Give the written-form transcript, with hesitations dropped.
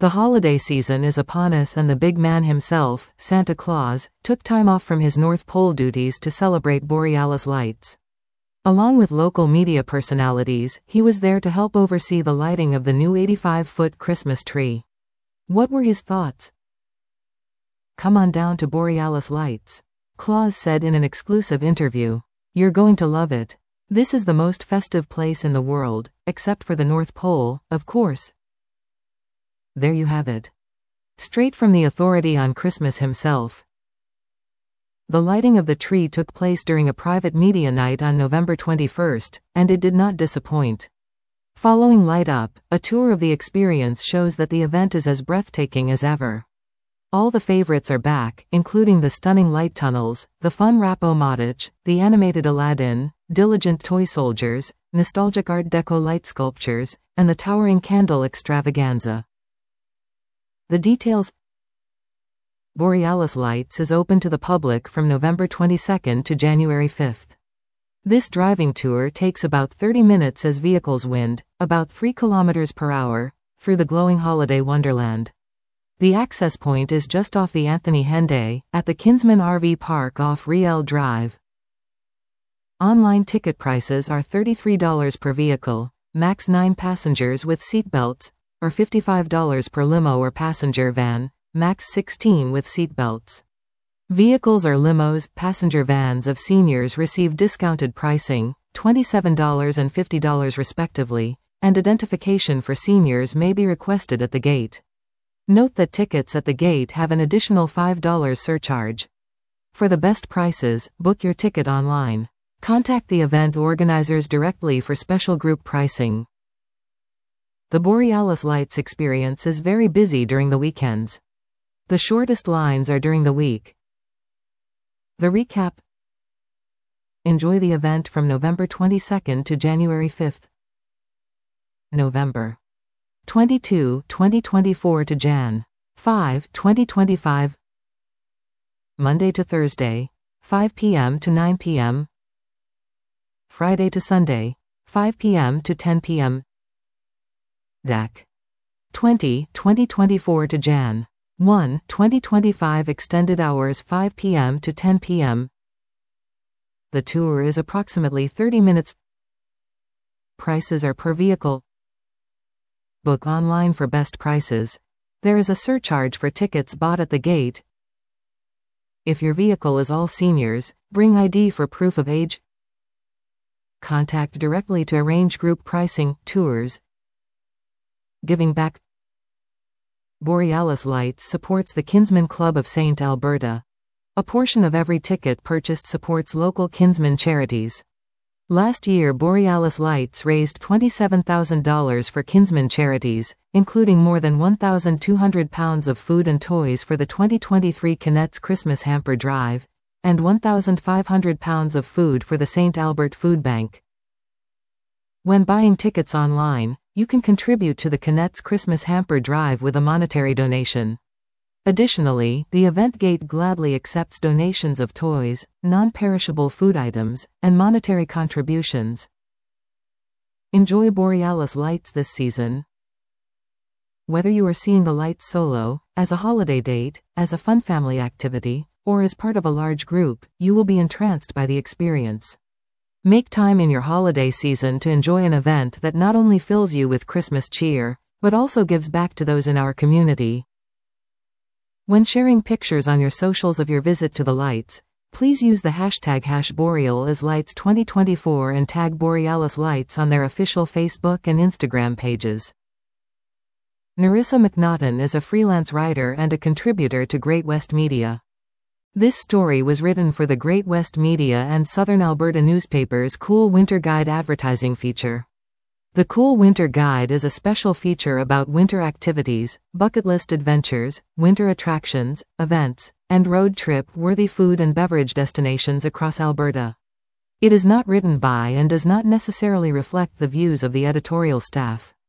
The holiday season is upon us, and the big man himself, Santa Claus, took time off from his North Pole duties to celebrate borealis lights. Along with local media personalities, he was there to help oversee the lighting of the new 85-foot Christmas tree. What were his thoughts? "Come on down to Borealis Lights," Claus said in an exclusive interview. "You're going to love it. This is the most festive place in the world, except for the North Pole, of course." There you have it. Straight from the authority on Christmas himself. The lighting of the tree took place during a private media night on November 21st, and it did not disappoint. Following Light Up, a tour of the experience shows that the event is as breathtaking as ever. All the favorites are back, including the stunning light tunnels, the fun Rap-O-Matic, the animated Aladdin, diligent toy soldiers, nostalgic Art Deco light sculptures, and the towering candle extravaganza. The details. Borealis Lights is open to the public from November 22nd to January 5th. This driving tour takes about 30 minutes as vehicles wind, about 3 km per hour, through the glowing holiday wonderland. The access point is just off the Anthony Henday, at the Kinsman RV Park off Riel Drive. Online ticket prices are $33 per vehicle, max 9 passengers with seatbelts, or $55 per limo or passenger van, max 16 with seatbelts. Vehicles or limos, passenger vans of seniors receive discounted pricing, $27 and $50 respectively, and identification for seniors may be requested at the gate. Note that tickets at the gate have an additional $5 surcharge. For the best prices, book your ticket online. Contact the event organizers directly for special group pricing. The Borealis Lights experience is very busy during the weekends. The shortest lines are during the week. The recap. Enjoy the event from November 22nd to January 5th. November 22, 2024 to Jan. 5, 2025. Monday to Thursday, 5 p.m. to 9 p.m. Friday to Sunday, 5 p.m. to 10 p.m. DAC 20, 2024 to Jan. 1, 2025 extended hours 5 p.m. to 10 p.m. The tour is approximately 30 minutes. Prices are per vehicle. Book online for best prices. There is a surcharge for tickets bought at the gate. If your vehicle is all seniors, bring ID for proof of age. Contact directly to arrange group pricing, tours. Giving back. Borealis Lights supports the Kinsman Club of St. Alberta. A portion of every ticket purchased supports local Kinsman charities. Last year, Borealis Lights raised $27,000 for Kinsman charities, including more than 1,200 pounds of food and toys for the 2023 Kinetz Christmas Hamper Drive, and 1,500 pounds of food for the St. Albert Food Bank. When buying tickets online, you can contribute to the Kinetz Christmas Hamper Drive with a monetary donation. Additionally, the event gate gladly accepts donations of toys, non-perishable food items, and monetary contributions. Enjoy Borealis Lights this season. Whether you are seeing the lights solo, as a holiday date, as a fun family activity, or as part of a large group, you will be entranced by the experience. Make time in your holiday season to enjoy an event that not only fills you with Christmas cheer, but also gives back to those in our community. When sharing pictures on your socials of your visit to the lights, please use the hashtag #BorealisLights2024 and tag Borealis Lights on their official Facebook and Instagram pages. Narissa McNaughton is a freelance writer and a contributor to Great West Media. This story was written for the Great West Media and Southern Alberta newspapers' Cool Winter Guide advertising feature. The Cool Winter Guide is a special feature about winter activities, bucket list adventures, winter attractions, events, and road trip-worthy food and beverage destinations across Alberta. It is not written by and does not necessarily reflect the views of the editorial staff.